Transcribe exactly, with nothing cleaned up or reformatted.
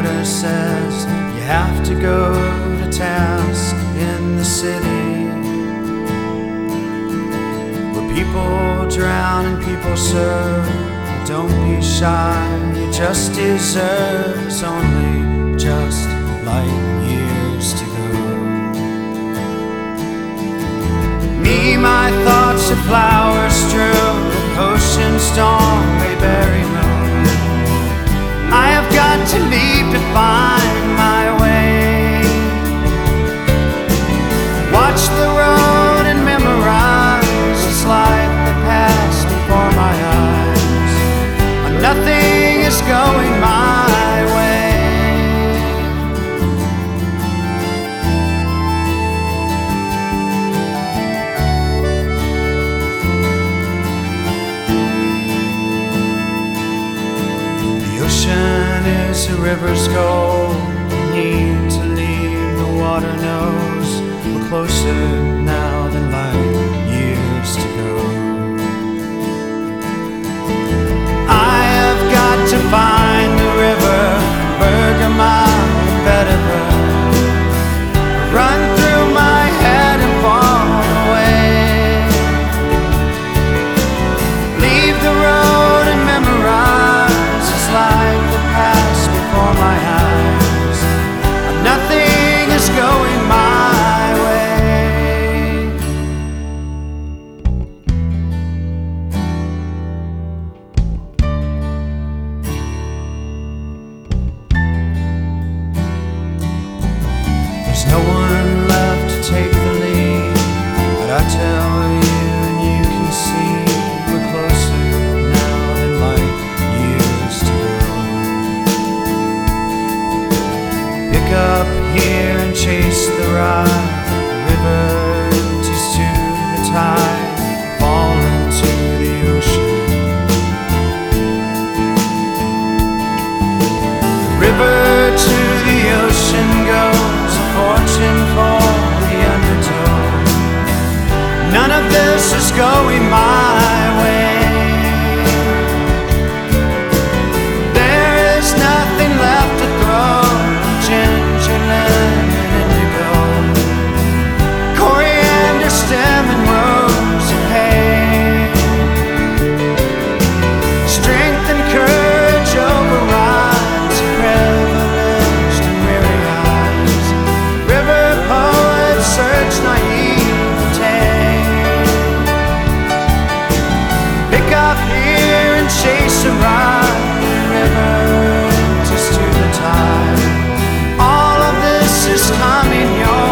writer says you have to go to task in the city, where people drown and people serve. Don't be shy, you just deserve. It's only just light years to go. Me, my thoughts are flowers strewn, ocean storm may bury me. I have got to leave to find my way. Watch the road and memorize this life that passed before my eyes. Nothing is going my way. The ocean is a river's goal. We need to leave, the water knows we're closer now than light years to go. To find the river, Bergamot and Bedford, run through my head and fall away. Leave the road and memorize this life that passed before my eyes. Nothing is going my way. There's no one left to take the lead, but I tell you and you can see we're closer now than light years to go. Pick up here and chase the ride. The river empties to the tide, fall into the ocean. The river to the ocean goes, fortune for the undertow. None of this is going my way. There is nothing left to throw. Ginger, lemon, indigo, coriander, stem, and rose of hay. Strength and courage overrides privileged and weary eyes. River poets search naivete. Pick up here and chase a ride. The river just to the tide. All of this is coming your